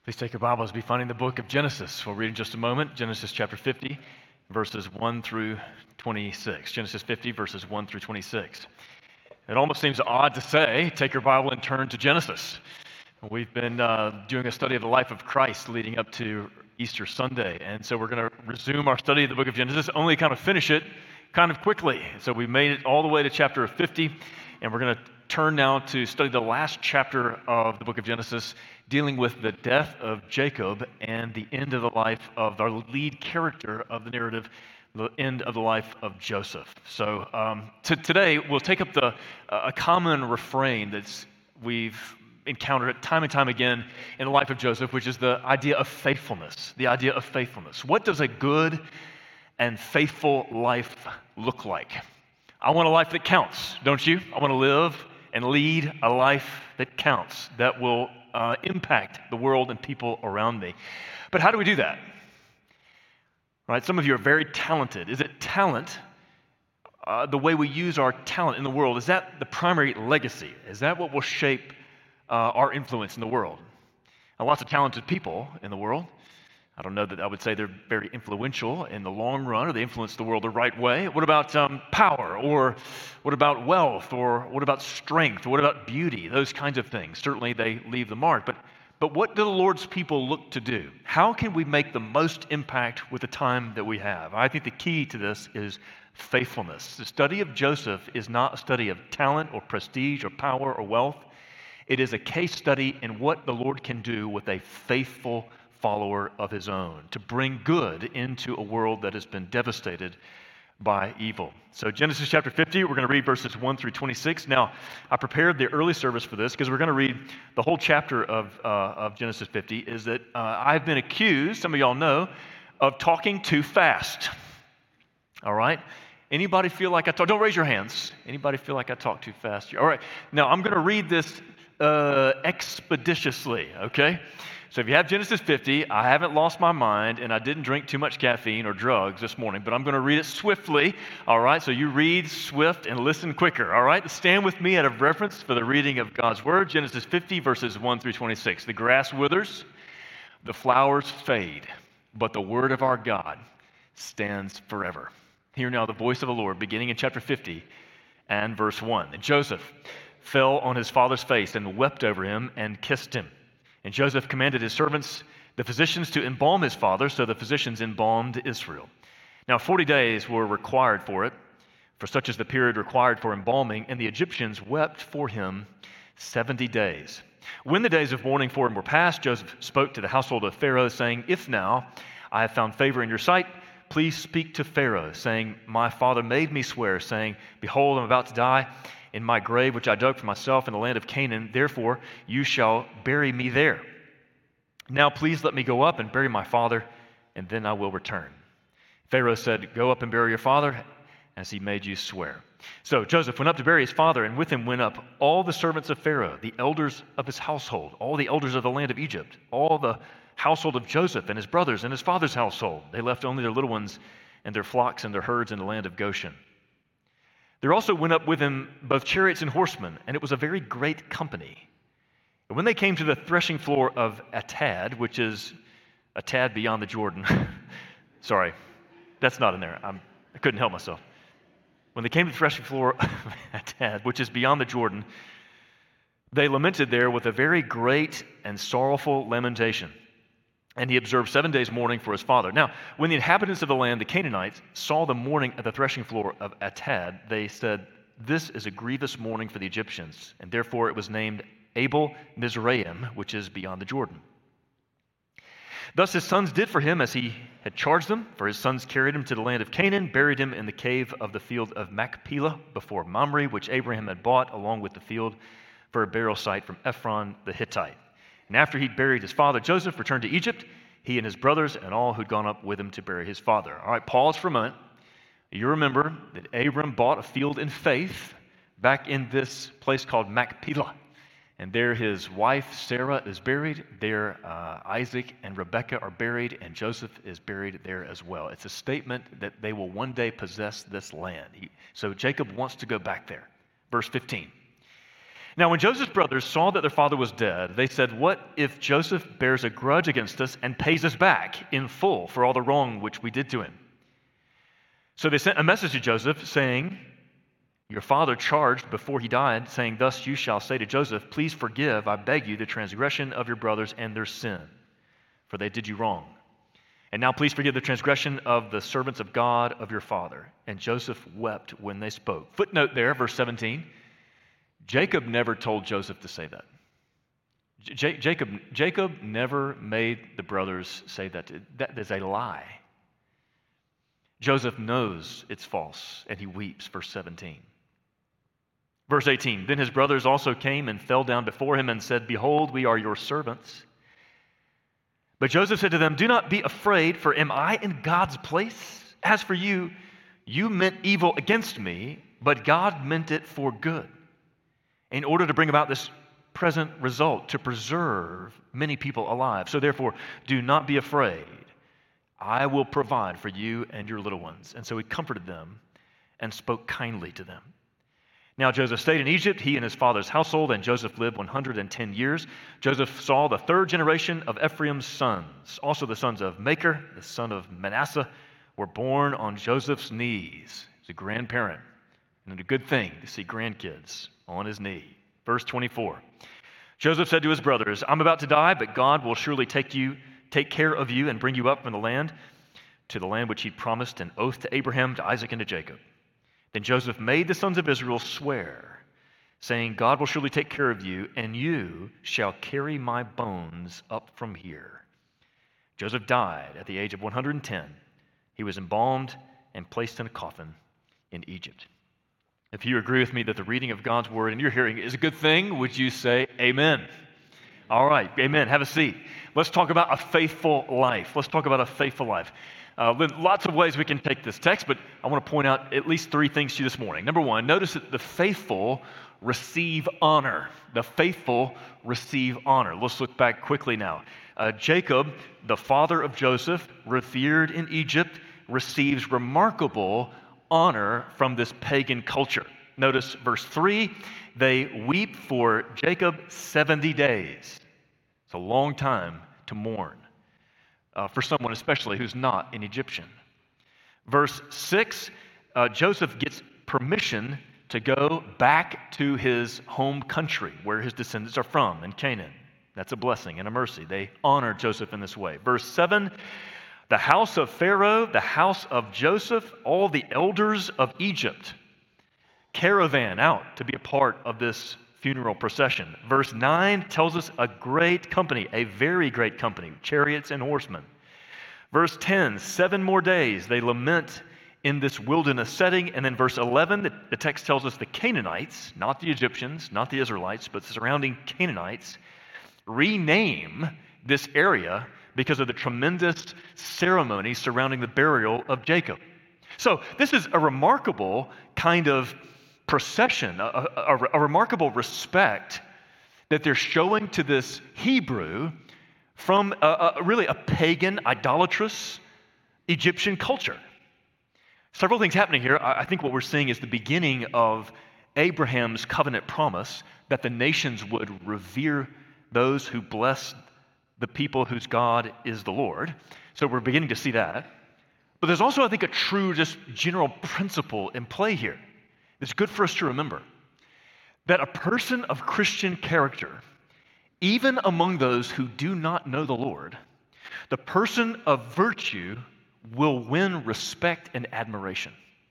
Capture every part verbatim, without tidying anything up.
Please take your Bibles, be finding the book of Genesis. We'll read in just a moment, Genesis chapter fifty, verses one through twenty-six. Genesis fifty, verses one through twenty-six. It almost seems odd to say, take your Bible and turn to Genesis. We've been uh, doing a study of the life of Christ leading up to Easter Sunday, and so we're going to resume our study of the book of Genesis, only kind of finish it kind of quickly. So we made it all the way to chapter fifty, and we're going to turn now to study the last chapter of the book of Genesis, dealing with the death of Jacob and the end of the life of our lead character of the narrative, the end of the life of Joseph. So um, t- today we'll take up the uh, a common refrain that's we've encountered it time and time again in the life of Joseph, which is the idea of faithfulness. The idea of faithfulness. What does a good and faithful life look like? I want a life that counts, don't you? I want to live and lead a life that counts, that will uh, impact the world and people around me. But how do we do that? Right? Some of you are very talented. Is it talent, uh, the way we use our talent in the world, is that the primary legacy? Is that what will shape uh, our influence in the world? Now, lots of talented people in the world. I don't know that I would say they're very influential in the long run, or they influence the world the right way. What about um, power, or what about wealth, or what about strength, or what about beauty? Those kinds of things. Certainly they leave the mark. But, but what do the Lord's people look to do? How can we make the most impact with the time that we have? I think the key to this is faithfulness. The study of Joseph is not a study of talent or prestige or power or wealth. It is a case study in what the Lord can do with a faithful follower of his own, to bring good into a world that has been devastated by evil. So Genesis chapter fifty, we're going to read verses one through twenty-six. Now, I prepared the early service for this because we're going to read the whole chapter of, uh, of Genesis fifty, is that uh, I've been accused, some of y'all know, of talking too fast. All right? Anybody feel like I talk? Don't raise your hands. Anybody feel like I talk too fast? All right. Now, I'm going to read this uh, expeditiously, okay? So if you have Genesis fifty, I haven't lost my mind, and I didn't drink too much caffeine or drugs this morning, but I'm going to read it swiftly, all right? So you read swift and listen quicker, all right? Stand with me out of reverence for the reading of God's Word, Genesis fifty, verses one through twenty-six. The grass withers, the flowers fade, but the word of our God stands forever. Hear now the voice of the Lord, beginning in chapter fifty and verse one. And Joseph fell on his father's face and wept over him and kissed him. And Joseph commanded his servants, the physicians, to embalm his father, so the physicians embalmed Israel. Now forty days were required for it, for such is the period required for embalming, and the Egyptians wept for him seventy days. When the days of mourning for him were past, Joseph spoke to the household of Pharaoh, saying, If now I have found favor in your sight, please speak to Pharaoh, saying, My father made me swear, saying, Behold, I'm about to die in my grave, which I dug for myself in the land of Canaan. Therefore, you shall bury me there. Now, please let me go up and bury my father, and then I will return. Pharaoh said, Go up and bury your father, as he made you swear. So Joseph went up to bury his father, and with him went up all the servants of Pharaoh, the elders of his household, all the elders of the land of Egypt, all the household of Joseph and his brothers and his father's household. They left only their little ones and their flocks and their herds in the land of Goshen. There also went up with him both chariots and horsemen, and it was a very great company. And when they came to the threshing floor of Atad, which is a tad beyond the Jordan, sorry, that's not in there. I'm, I couldn't help myself. When they came to the threshing floor of Atad, which is beyond the Jordan, they lamented there with a very great and sorrowful lamentation. And he observed seven days mourning for his father. Now, when the inhabitants of the land, the Canaanites, saw the mourning at the threshing floor of Atad, they said, This is a grievous mourning for the Egyptians. And therefore it was named Abel Mizraim, which is beyond the Jordan. Thus his sons did for him as he had charged them, for his sons carried him to the land of Canaan, buried him in the cave of the field of Machpelah before Mamre, which Abraham had bought along with the field for a burial site from Ephron the Hittite. And after he'd buried his father, Joseph returned to Egypt, he and his brothers and all who'd gone up with him to bury his father. All right, pause for a moment. You remember that Abram bought a field in faith back in this place called Machpelah. And there his wife, Sarah, is buried. There uh, Isaac and Rebekah are buried, and Joseph is buried there as well. It's a statement that they will one day possess this land. He, so Jacob wants to go back there. Verse fifteen. Now, when Joseph's brothers saw that their father was dead, they said, "What if Joseph bears a grudge against us and pays us back in full for all the wrong which we did to him?" So they sent a message to Joseph saying, "Your father charged before he died, saying, 'Thus you shall say to Joseph, please forgive, I beg you, the transgression of your brothers and their sin, for they did you wrong. And now please forgive the transgression of the servants of God of your father.' And Joseph wept when they spoke." Footnote there, verse seventeen. Jacob never told Joseph to say that. J- Jacob, Jacob never made the brothers say that. That is a lie. Joseph knows it's false, and he weeps, verse seventeen. Verse eighteen, "Then his brothers also came and fell down before him and said, 'Behold, we are your servants.' But Joseph said to them, 'Do not be afraid, for am I in God's place? As for you, you meant evil against me, but God meant it for good, in order to bring about this present result, to preserve many people alive. So therefore, do not be afraid. I will provide for you and your little ones.' And so he comforted them and spoke kindly to them. Now Joseph stayed in Egypt, he and his father's household, and Joseph lived one hundred ten years. Joseph saw the third generation of Ephraim's sons. Also the sons of Machir, the son of Manasseh, were born on Joseph's knees. He's a grandparent, and a good thing to see grandkids on his knee. Verse twenty-four, "Joseph said to his brothers, 'I'm about to die, but God will surely take you, take care of you and bring you up from the land, to the land which he promised an oath to Abraham, to Isaac, and to Jacob.' Then Joseph made the sons of Israel swear, saying, 'God will surely take care of you, and you shall carry my bones up from here.' Joseph died at the age of one hundred ten. He was embalmed and placed in a coffin in Egypt." If you agree with me that the reading of God's word in your hearing is a good thing, would you say amen? All right, amen. Have a seat. Let's talk about a faithful life. Let's talk about a faithful life. Uh, lots of ways we can take this text, but I want to point out at least three things to you this morning. Number one, notice that the faithful receive honor. The faithful receive honor. Let's look back quickly now. Uh, Jacob, the father of Joseph, revered in Egypt, receives remarkable honor from this pagan culture. Notice verse three, "They weep for Jacob seventy days. It's a long time to mourn uh, for someone especially who's not an Egyptian. Verse six, uh, Joseph gets permission to go back to his home country where his descendants are from, in Canaan. That's a blessing and a mercy. They honor Joseph in this way. Verse seven, "The house of Pharaoh, the house of Joseph, all the elders of Egypt caravan out to be a part of this funeral procession." Verse nine tells us a great company, a very great company, chariots and horsemen. Verse ten, seven more days they lament in this wilderness setting. And then verse eleven, the, the text tells us the Canaanites, not the Egyptians, not the Israelites, but the surrounding Canaanites, rename this area because of the tremendous ceremony surrounding the burial of Jacob. So this is a remarkable kind of procession, a, a, a remarkable respect that they're showing to this Hebrew from a, a, really a pagan, idolatrous Egyptian culture. Several things happening here. I think what we're seeing is the beginning of Abraham's covenant promise that the nations would revere those who bless the people whose God is the Lord. So we're beginning to see that. But there's also, I think, a true, just general principle in play here. It's good for us to remember that a person of Christian character, even among those who do not know the Lord, the person of virtue will win respect and admiration.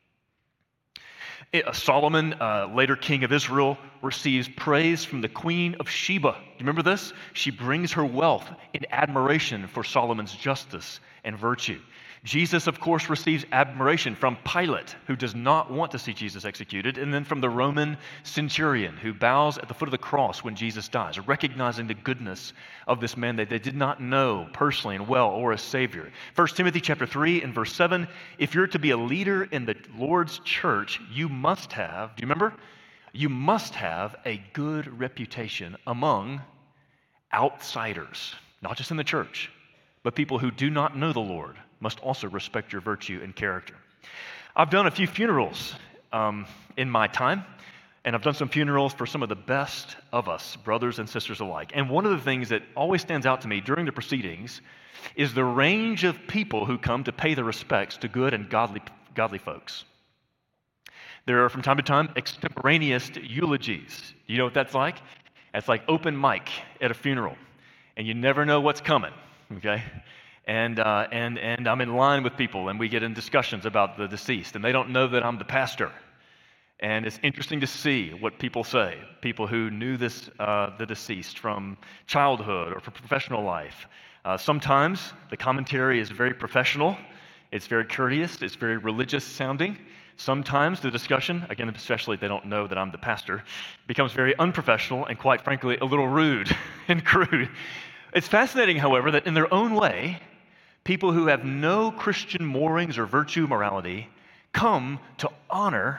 Solomon, uh, later king of Israel, receives praise from the queen of Sheba. Do you remember this? She brings her wealth in admiration for Solomon's justice and virtue. Jesus, of course, receives admiration from Pilate, who does not want to see Jesus executed, and then from the Roman centurion, who bows at the foot of the cross when Jesus dies, recognizing the goodness of this man that they did not know personally and well or as Savior. First Timothy chapter three and verse seven, if you're to be a leader in the Lord's church, you must have, do you remember? You must have a good reputation among outsiders, not just in the church, but people who do not know the Lord must also respect your virtue and character. I've done a few funerals um, in my time, And I've done some funerals for some of the best of us, brothers and sisters alike. And one of the things that always stands out to me during the proceedings is the range of people who come to pay their respects to good and godly, godly folks. There are, from time to time, extemporaneous eulogies. You know what that's like? It's like open mic at a funeral, and you never know what's coming, okay? And, uh, and, and I'm in line with people, and we get in discussions about the deceased, and they don't know that I'm the pastor. And it's interesting to see what people say, people who knew this, uh, the deceased from childhood or from professional life. Uh, sometimes the commentary is very professional, it's very courteous, it's very religious sounding. Sometimes the discussion, again, especially if they don't know that I'm the pastor, becomes very unprofessional and, quite frankly, a little rude and crude. It's fascinating, however, that in their own way, people who have no Christian moorings or virtue morality come to honor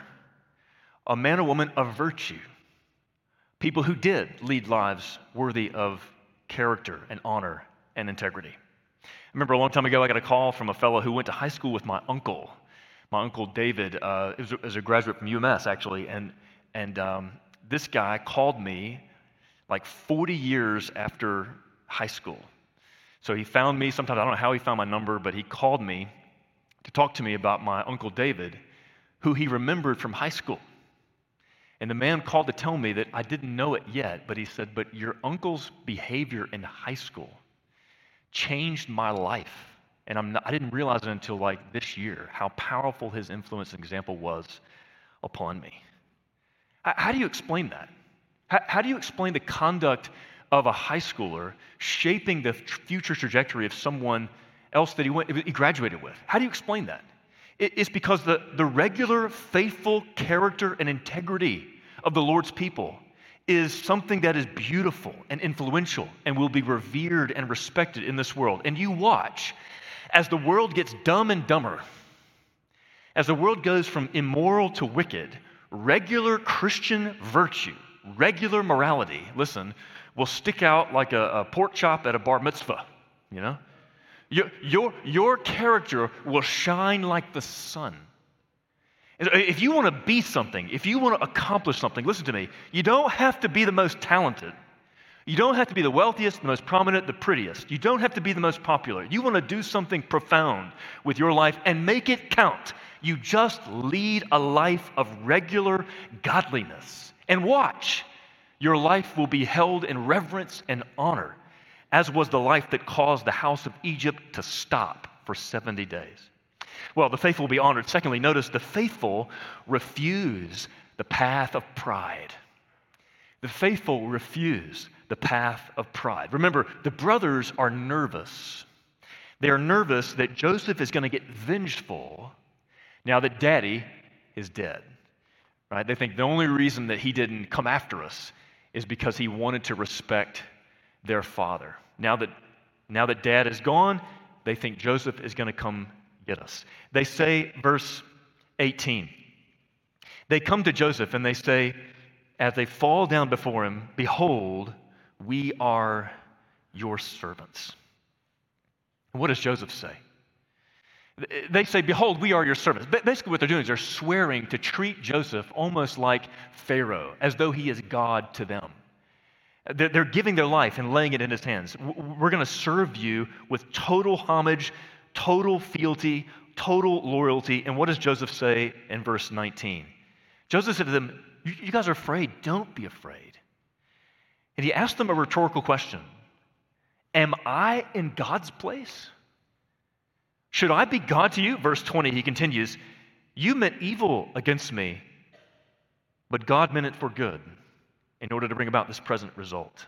a man or woman of virtue, people who did lead lives worthy of character and honor and integrity. I remember a long time ago, I got a call from a fellow who went to high school with my uncle. My uncle David uh, is, a, is a graduate from U M S, actually, and, and um, this guy called me like forty years after high school. So he found me sometime, I don't know how he found my number, but he called me to talk to me about my uncle David, who he remembered from high school. And the man called to tell me that I didn't know it yet, but he said, but your uncle's behavior in high school changed my life. And I'm not, I didn't realize it until like this year, how powerful his influence and example was upon me. How, how do you explain that? How, how do you explain the conduct of a high schooler shaping the future trajectory of someone else that he, went, he graduated with? How do you explain that? It's because the, the regular, faithful character and integrity of the Lord's people is something that is beautiful and influential and will be revered and respected in this world. And you watch as the world gets dumb and dumber, as the world goes from immoral to wicked, regular Christian virtue, regular morality, listen, will stick out like a, a pork chop at a bar mitzvah, you know? Your, your, your character will shine like the sun. If you want to be something, if you want to accomplish something, listen to me, you don't have to be the most talented. You don't have to be the wealthiest, the most prominent, the prettiest. You don't have to be the most popular. You want to do something profound with your life and make it count. You just lead a life of regular godliness. And watch, your life will be held in reverence and honor, as was the life that caused the house of Egypt to stop for seventy days. Well, the faithful will be honored. Secondly, notice the faithful refuse the path of pride. The faithful refuse the path of pride. Remember, the brothers are nervous. They are nervous that Joseph is going to get vengeful now that daddy is dead. Right? They think the only reason that he didn't come after us is because he wanted to respect their father. Now that, now that dad is gone, they think Joseph is going to come get us. They say, verse eighteen, they come to Joseph and they say, as they fall down before him, behold, we are your servants. And what does Joseph say? They say, behold, we are your servants. Basically what they're doing is they're swearing to treat Joseph almost like Pharaoh, as though he is God to them. They're giving their life and laying it in his hands. We're going to serve you with total homage, total fealty, total loyalty. And what does Joseph say in verse nineteen? Joseph said to them, you guys are afraid. Don't be afraid. And he asked them a rhetorical question. Am I in God's place? Should I be God to you? Verse twenty, he continues, you meant evil against me, but God meant it for good, in order to bring about this present result.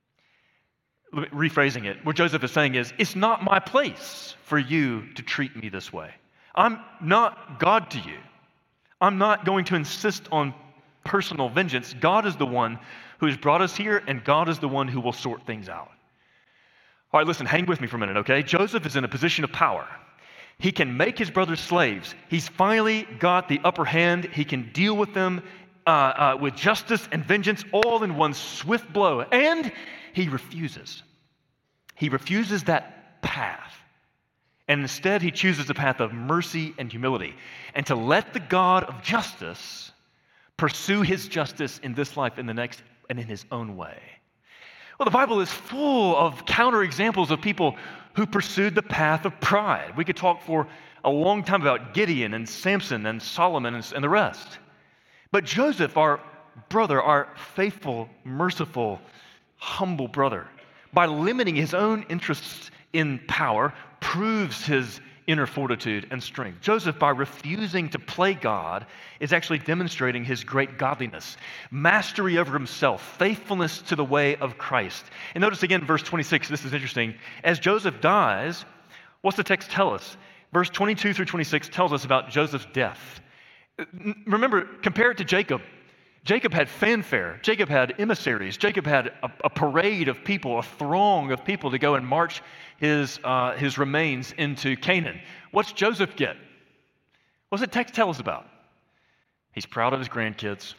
Rephrasing it, what Joseph is saying is, it's not my place for you to treat me this way. I'm not God to you. I'm not going to insist on personal vengeance. God is the one who has brought us here, and God is the one who will sort things out. All right, listen, hang with me for a minute, okay? Joseph is in a position of power. He can make his brothers slaves. He's finally got the upper hand. He can deal with them uh, uh, with justice and vengeance all in one swift blow. And he refuses. He refuses that path. And instead, he chooses the path of mercy and humility. And to let the God of justice pursue his justice in this life, in the next, and in his own way. Well, the Bible is full of counterexamples of people who pursued the path of pride. We could talk for a long time about Gideon and Samson and Solomon and, and the rest. But Joseph, our brother, our faithful, merciful, humble brother, by limiting his own interests in power, proves his inner fortitude and strength. Joseph, by refusing to play God, is actually demonstrating his great godliness, mastery over himself, faithfulness to the way of Christ. And notice again, verse twenty-six, this is interesting. As Joseph dies, what's the text tell us? Verse twenty-two through twenty-six tells us about Joseph's death. Remember, compare it to Jacob. Jacob had fanfare. Jacob had emissaries. Jacob had a, a parade of people, a throng of people to go and march his, uh, his remains into Canaan. What's Joseph get? What's the text tell us about? He's proud of his grandkids.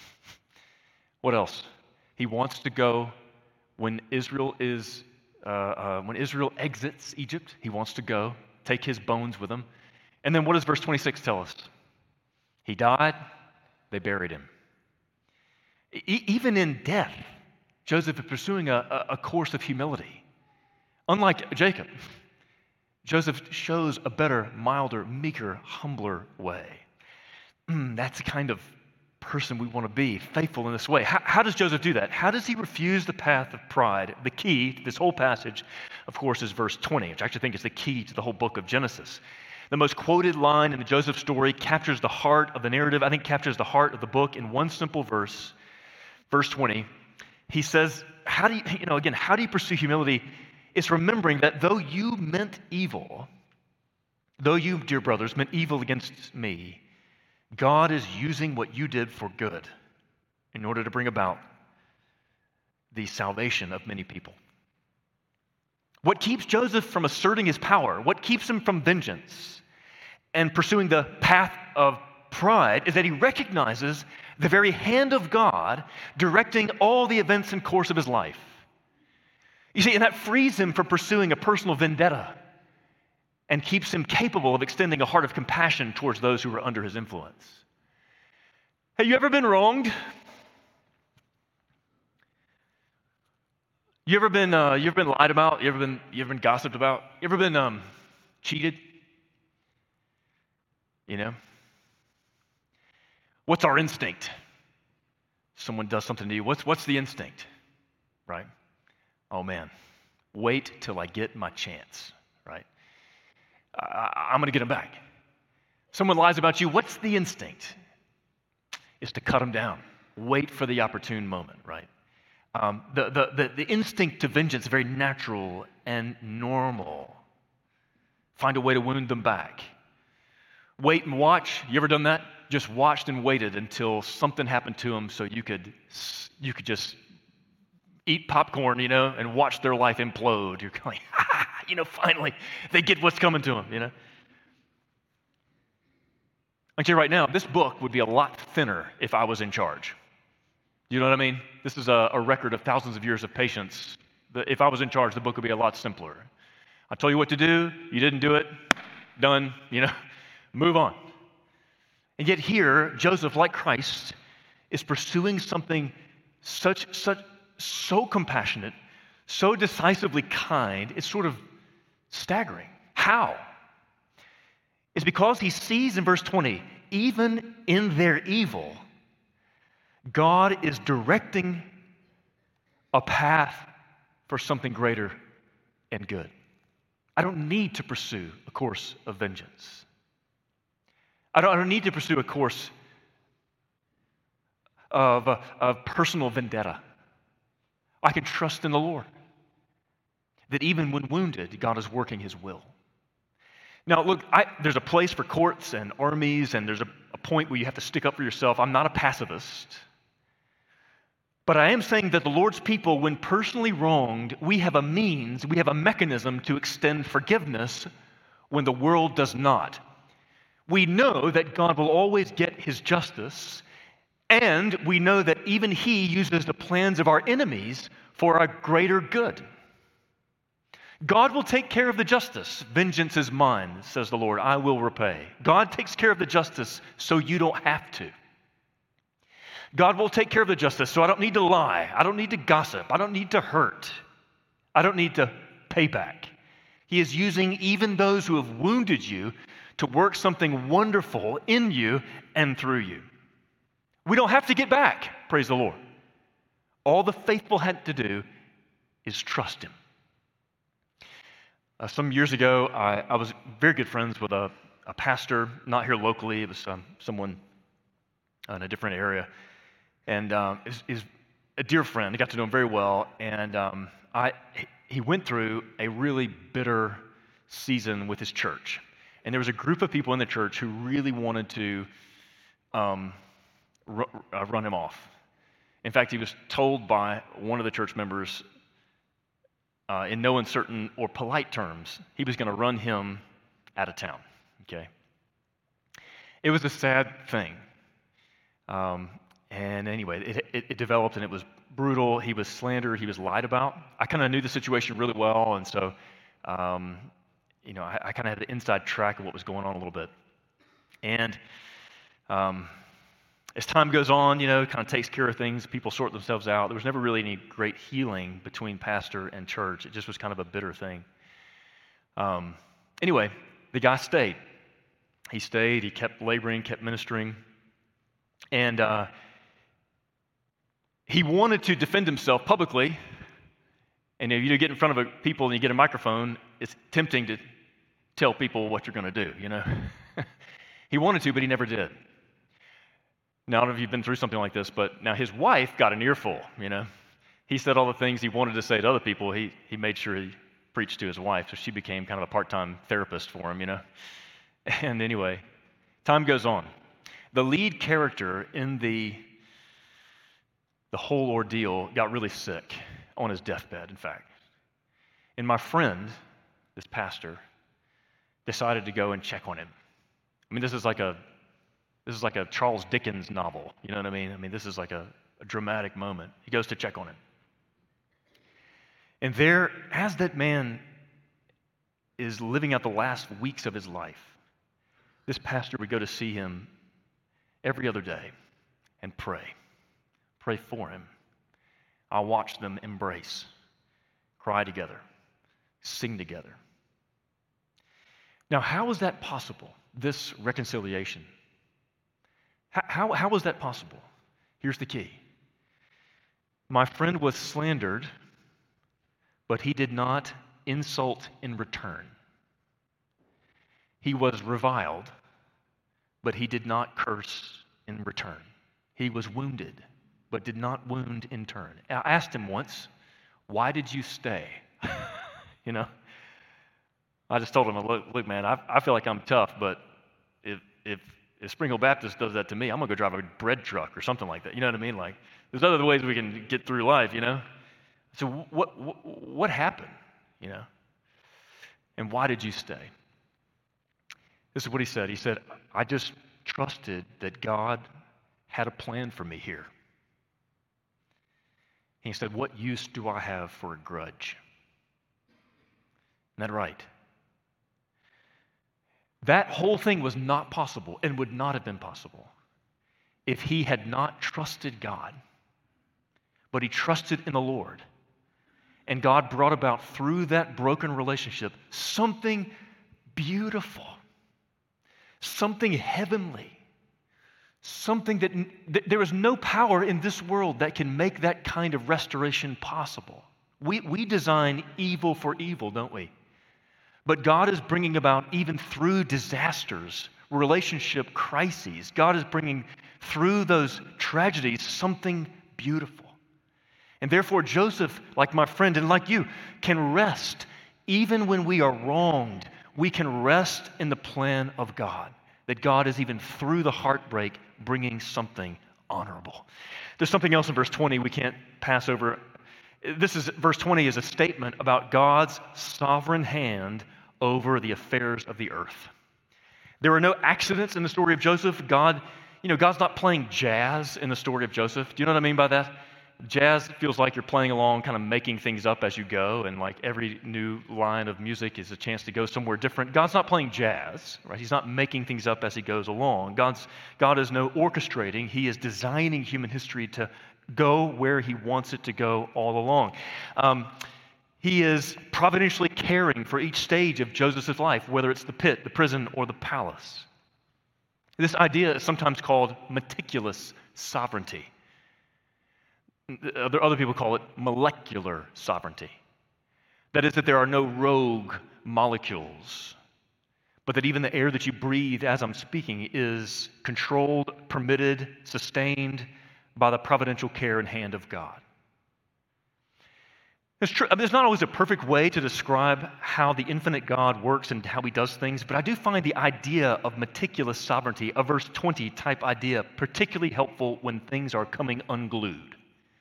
What else? He wants to go when Israel is uh, uh, when Israel exits Egypt. He wants to go take his bones with him. And then what does verse twenty-six tell us? He died. They buried him. E- even in death, Joseph is pursuing a, a course of humility. Unlike Jacob, Joseph shows a better, milder, meeker, humbler way. Mm, that's the kind of person we want to be, faithful in this way. How, how does Joseph do that? How does he refuse the path of pride? The key to this whole passage, of course, is verse twenty, which I actually think is the key to the whole book of Genesis. The most quoted line in the Joseph story captures the heart of the narrative, I think captures the heart of the book in one simple verse. Verse twenty, he says, how do you, you know, again, how do you pursue humility? It's remembering that though you meant evil, though you, dear brothers, meant evil against me, God is using what you did for good in order to bring about the salvation of many people. What keeps Joseph from asserting his power, what keeps him from vengeance and pursuing the path of pride, is that he recognizes the very hand of God directing all the events and course of his life. You see, and that frees him from pursuing a personal vendetta and keeps him capable of extending a heart of compassion towards those who are under his influence. Have you ever been wronged? You ever been uh, you ever been lied about? You ever been you ever been gossiped about? You ever been um, cheated? You know? What's our instinct? Someone does something to you. What's what's the instinct? Right? Oh man, wait till I get my chance. Right? I, I'm going to get him back. Someone lies about you. What's the instinct? Is to cut him down. Wait for the opportune moment. Right? Um, the, the the the instinct to vengeance is very natural and normal. Find a way to wound them back. Wait and watch. You ever done that? Just watched and waited until something happened to them so you could you could just eat popcorn, you know, and watch their life implode. You're going, you know, finally they get what's coming to them, you know. I tell you right now, this book would be a lot thinner if I was in charge. You know what I mean? This is a, a record of thousands of years of patience. If I was in charge, the book would be a lot simpler. I told you what to do, you didn't do it, done, you know, move on. And yet here, Joseph, like Christ, is pursuing something such, such, so compassionate, so decisively kind, it's sort of staggering. How? It's because he sees in verse twenty, even in their evil, God is directing a path for something greater and good. I don't need to pursue a course of vengeance. I don't, I don't need to pursue a course of, uh, of personal vendetta. I can trust in the Lord that even when wounded, God is working his will. Now, look, I, there's a place for courts and armies, and there's a, a point where you have to stick up for yourself. I'm not a pacifist. But I am saying that the Lord's people, when personally wronged, we have a means, we have a mechanism to extend forgiveness when the world does not. We know that God will always get his justice, and we know that even he uses the plans of our enemies for a greater good. God will take care of the justice. Vengeance is mine, says the Lord. I will repay. God takes care of the justice so you don't have to. God will take care of the justice, so I don't need to lie. I don't need to gossip. I don't need to hurt. I don't need to pay back. He is using even those who have wounded you to work something wonderful in you and through you. We don't have to get back, praise the Lord. All the faithful had to do is trust him. Uh, some years ago, I, I was very good friends with a, a pastor, not here locally. It was um, someone in a different area. And um, is, is a dear friend. I got to know him very well. And um, I, he went through a really bitter season with his church. And there was a group of people in the church who really wanted to um, r- uh, run him off. In fact, he was told by one of the church members, uh, in no uncertain or polite terms, he was going to run him out of town. Okay, it was a sad thing. Um, and anyway, it, it, it developed, and it was brutal. He was slandered. He was lied about. I kind of knew the situation really well, and so, um, you know, I, I kind of had the inside track of what was going on a little bit. And um, as time goes on, you know, it kind of takes care of things. People sort themselves out. There was never really any great healing between pastor and church. It just was kind of a bitter thing. Um, anyway, the guy stayed. He stayed. He kept laboring, kept ministering. And uh, he wanted to defend himself publicly. And if you get in front of a, people and you get a microphone, it's tempting to tell people what you're going to do, you know. He wanted to, but he never did. Now, I don't know if you've been through something like this, but now his wife got an earful, you know. He said all the things he wanted to say to other people. He, he made sure he preached to his wife, so she became kind of a part-time therapist for him, you know. And anyway, time goes on. The lead character in the, the whole ordeal got really sick on his deathbed, in fact. And my friend, this pastor, decided to go and check on him. I mean, this is like a this is like a Charles Dickens novel. You know what I mean? I mean, this is like a, a dramatic moment. He goes to check on him. And there, as that man is living out the last weeks of his life, this pastor would go to see him every other day and pray. Pray for him. I'll watch them embrace, cry together, sing together. Now, how is that possible, this reconciliation? How, how, how was that possible? Here's the key. My friend was slandered, but he did not insult in return. He was reviled, but he did not curse in return. He was wounded, but did not wound in turn. I asked him once, why did you stay? You know, I just told him, look, look man, I, I feel like I'm tough, but if, if, if Spring Hill Baptist does that to me, I'm going to go drive a bread truck or something like that. You know what I mean? Like, there's other ways we can get through life, you know? So what, what, what happened, you know? And why did you stay? This is what he said. He said, I just trusted that God had a plan for me here. He said, what use do I have for a grudge? Isn't that right? That whole thing was not possible and would not have been possible if he had not trusted God, but he trusted in the Lord. And God brought about through that broken relationship something beautiful, something heavenly, something that, that there is no power in this world that can make that kind of restoration possible. We, we design evil for evil, don't we? But God is bringing about, even through disasters, relationship crises, God is bringing through those tragedies something beautiful. And therefore, Joseph, like my friend and like you, can rest. Even when we are wronged, we can rest in the plan of God, that God is even through the heartbreak bringing something honorable. There's something else in verse twenty we can't pass over. This is, verse twenty is a statement about God's sovereign hand over the affairs of the earth. There are no accidents in the story of Joseph. God, you know, God's not playing jazz in the story of Joseph. Do you know what I mean by that? Jazz feels like you're playing along, kind of making things up as you go, and like every new line of music is a chance to go somewhere different. God's not playing jazz, right? He's not making things up as he goes along. God's God is no orchestrating. He is designing human history to go where he wants it to go all along. Um, he is providentially caring for each stage of Joseph's life, whether it's the pit, the prison, or the palace. This idea is sometimes called meticulous sovereignty. Other, other people call it molecular sovereignty. That is, that there are no rogue molecules, but that even the air that you breathe as I'm speaking is controlled, permitted, sustained by the providential care and hand of God. It's true. I mean, there's not always a perfect way to describe how the infinite God works and how he does things, but I do find the idea of meticulous sovereignty, a verse twenty type idea, particularly helpful when things are coming unglued.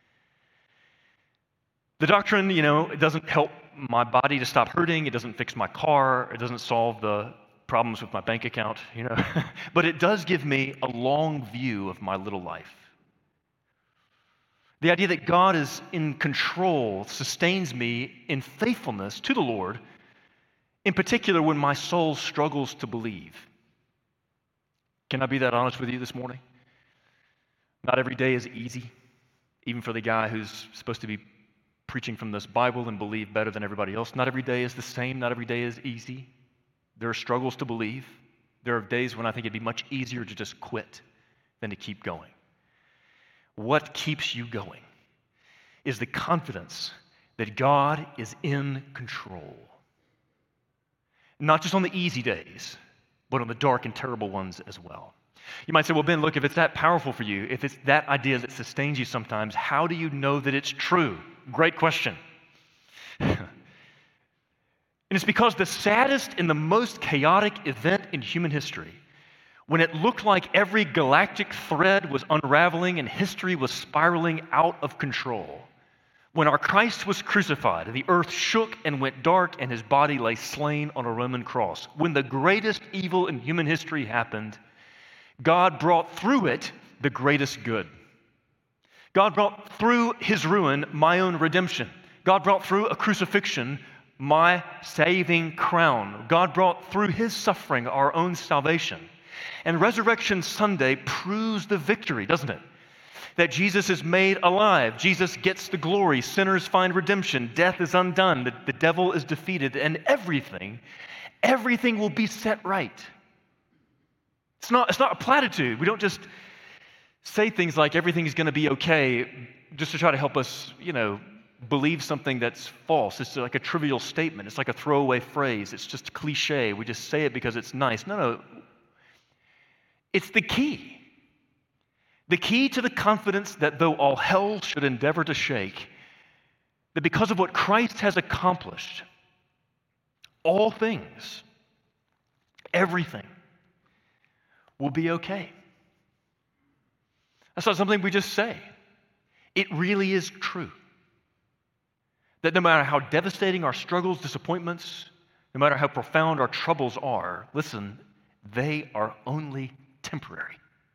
The doctrine, you know, it doesn't help my body to stop hurting. It doesn't fix my car. It doesn't solve the problems with my bank account, you know. But it does give me a long view of my little life. The idea that God is in control sustains me in faithfulness to the Lord, in particular when my soul struggles to believe. Can I be that honest with you this morning? Not every day is easy, even for the guy who's supposed to be preaching from this Bible and believe better than everybody else. Not every day is the same. Not every day is easy. There are struggles to believe. There are days when I think it'd be much easier to just quit than to keep going. What keeps you going is the confidence that God is in control. Not just on the easy days, but on the dark and terrible ones as well. You might say, well, Ben, look, if it's that powerful for you, if it's that idea that sustains you sometimes, how do you know that it's true? Great question. And it's because the saddest and the most chaotic event in human history, when it looked like every galactic thread was unraveling and history was spiraling out of control, when our Christ was crucified and the earth shook and went dark and his body lay slain on a Roman cross, when the greatest evil in human history happened, God brought through it the greatest good. God brought through his ruin my own redemption. God brought through a crucifixion my saving crown. God brought through his suffering our own salvation. And Resurrection Sunday proves the victory, doesn't it? That Jesus is made alive. Jesus gets the glory. Sinners find redemption. Death is undone. The, the devil is defeated. And everything, everything will be set right. It's not, it's not a platitude. We don't just say things like everything is going to be okay just to try to help us, you know, believe something that's false. It's like a trivial statement. It's like a throwaway phrase. It's just cliche. We just say it because it's nice. No, no. It's the key. The key to the confidence that though all hell should endeavor to shake, that because of what Christ has accomplished, all things, everything, will be okay. That's not something we just say. It really is true. That no matter how devastating our struggles, disappointments, no matter how profound our troubles are, listen, they are only temporary.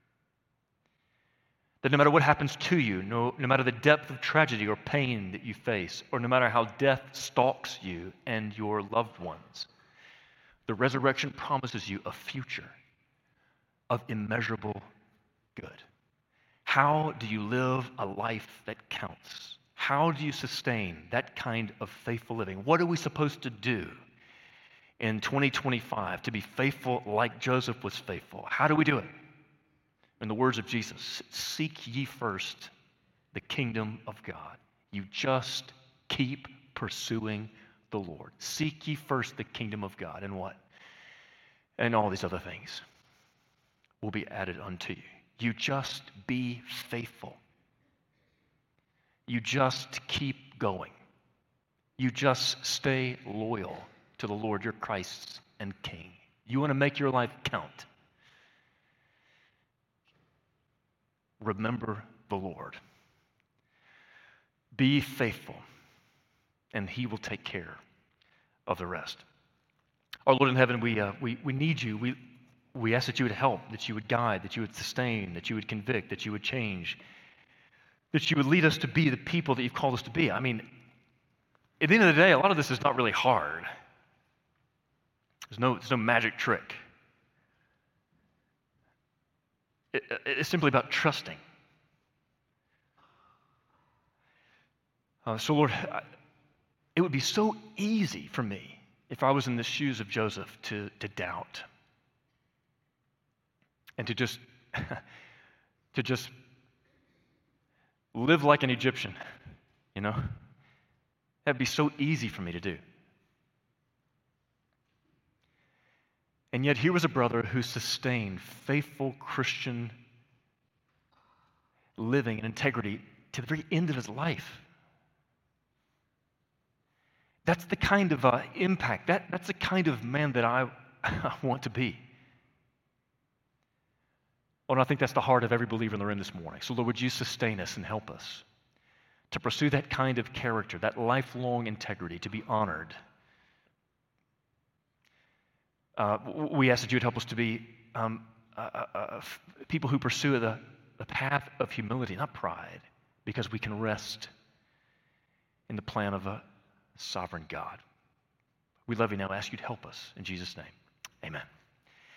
That no matter what happens to you, no, no matter the depth of tragedy or pain that you face, or no matter how death stalks you and your loved ones, the resurrection promises you a future of immeasurable good. How do you live a life that counts? How do you sustain that kind of faithful living? What are we supposed to do in twenty twenty-five to be faithful like Joseph was faithful? How do we do it? In the words of Jesus, seek ye first the kingdom of God. You just keep pursuing the Lord. Seek ye first the kingdom of God. And what? And all these other things will be added unto you. You just be faithful. You just keep going. You just stay loyal to the Lord, your Christ and King. You want to make your life count. Remember the Lord. Be faithful, and he will take care of the rest. Our Lord in heaven, we, uh, we, we need you. We, we ask that you would help, that you would guide, that you would sustain, that you would convict, that you would change. that you would lead us to be the people that you've called us to be. I mean, at the end of the day, a lot of this is not really hard. There's no, there's no magic trick. It, it's simply about trusting. Uh, so, Lord, I, it would be so easy for me if I was in the shoes of Joseph to, to doubt and to just to just live like an Egyptian, you know? That'd be so easy for me to do. And yet here was a brother who sustained faithful Christian living and integrity to the very end of his life. That's the kind of uh, impact, that, that's the kind of man that I, I want to be. Well, and I think that's the heart of every believer in the room this morning. So Lord, would you sustain us and help us to pursue that kind of character, that lifelong integrity, to be honored. Uh, we ask that you would help us to be um, uh, uh, uh, people who pursue the, the path of humility, not pride, because we can rest in the plan of a sovereign God. We love you now. I ask you to help us. In Jesus' name, amen.